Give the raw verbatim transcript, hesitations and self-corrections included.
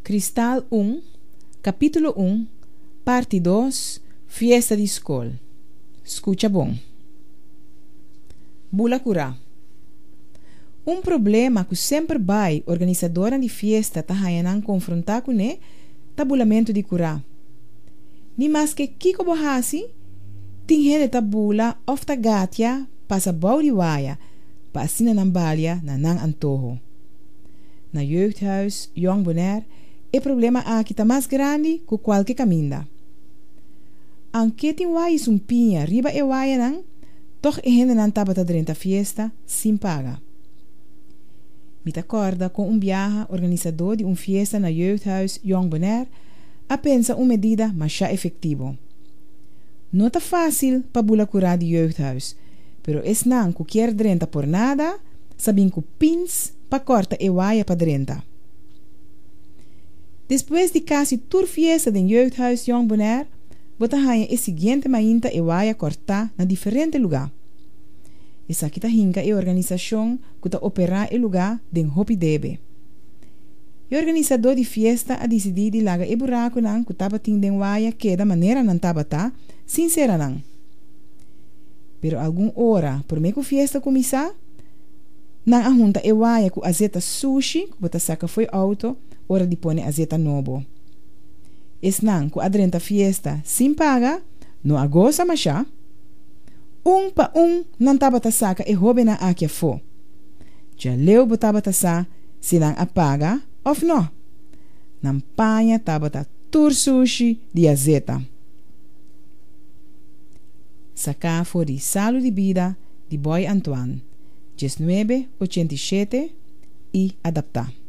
Cristal um, capítulo um, parte dois, Fiesta de Escola. Escucha bom. Bula curá. Um problema que sempre vai organizadora de festa tá hayanan confrontar com né tabulamento de curá. Ni mais que kiko bohasi, tem gente tabula of ta gatia passa baudi waya, pa asina nambalia na nang antojo. Na jeugdhuis, Jong Bonaire, e problema aqui tá mais grande que qualquer caminda. Anque tem wai um pinha riba e waya nang, toch e gente nan tabata durante a fiesta, sem paga. Me acorda com um viaja organizador de uma fiesta na jeugdhuis Jong Bonaire, a pensa uma medida mais já efetivo. Não tá fácil para bula curar de jeugdhuis, pero es não que quer drenta por nada, sabem que pins para corta e waya para drenta. Depois de quase toda fiesta de jeugdhuis Jong Bonaire, bota haia e seguinte mainta e waya cortar na diferente lugar. Essa aqui tá hinca e organização que tá operar e lugar de hopi debe. O organizador de fiesta a decidir de laga e buraco nang que tava ting den waya que da maneira não tava tá, sincera nang. Pero algum hora, por meio que a fiesta começar, nang ahunta e waya ku azeta sushi, que bota saca foi auto, hora de pone azeta novo. Es nang ku adrenta fiesta sem paga, no agosa masha. Um pa um não tava ta saca e roube na akia fo. Já leu botava ta sa, se nang apaga, of no. Nang panha tava ta tur sushi de azeta. Saca foi Salo de Vida de Boy Antoine, diecinueve ochenta y siete e adaptar.